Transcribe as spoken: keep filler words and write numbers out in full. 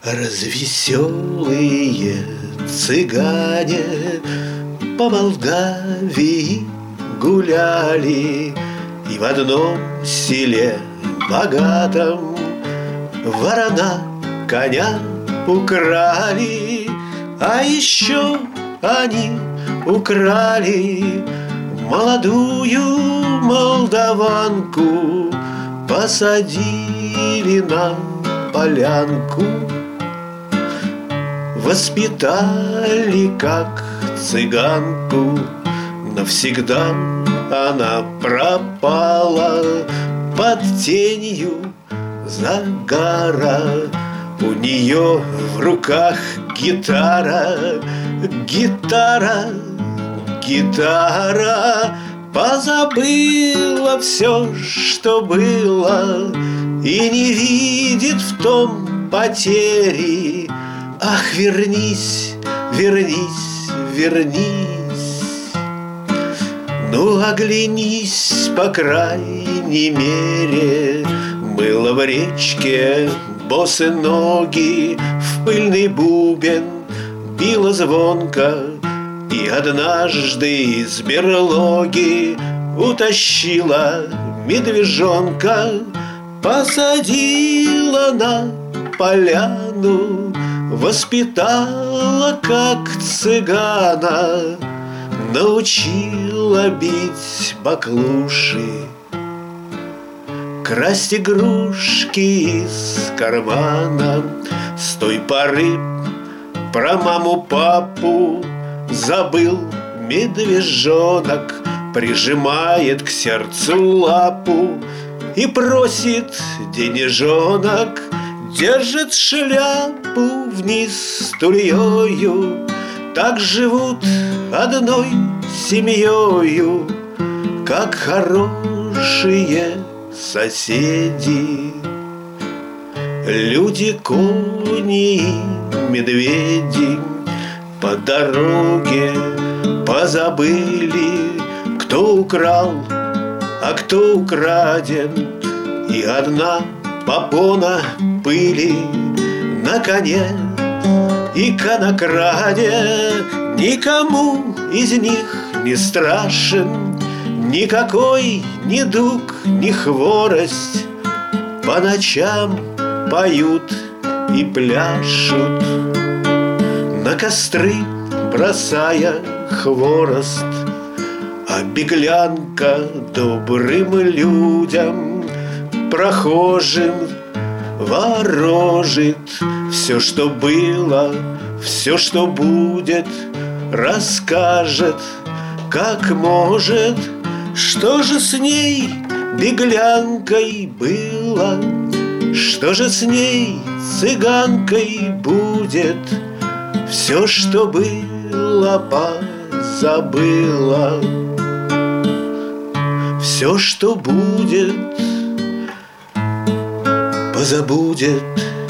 Развеселые цыгане по Молдавии гуляли, и в одном селе богатом ворона коня украли. А еще они украли молодую молдаванку, посадили на полянку, воспитали как цыганку. Навсегда она пропала под тенью загара. У нее в руках гитара, гитара, гитара. Позабыла все, что было, и не видит в том потери. Ах, вернись, вернись, вернись. Ну, оглянись, по крайней мере. Мыло в речке, босы ноги, в пыльный бубен била звонко. И однажды из берлоги утащила медвежонка, посадила на поляну, воспитала как цыгана, научила бить баклуши, красть игрушки из кармана. С той поры про маму-папу забыл медвежонок, прижимает к сердцу лапу и просит денежонок. Держит шляпу вниз тульёю, так живут одной семьёю, как хорошие соседи. Люди, кони и медведи по дороге позабыли, кто украл, а кто украден. И одна попона пыли на коне и конокраде. Никому из них не страшен никакой недуг, ни хворость. По ночам поют и пляшут, на костры бросая хворост. А беглянка добрым людям, прохожим, ворожит. Все, что было, все, что будет, расскажет, как может. Что же с ней, беглянкой, было? Что же с ней, цыганкой, будет? Все, что было, позабыла. Все, что будет, позабудет.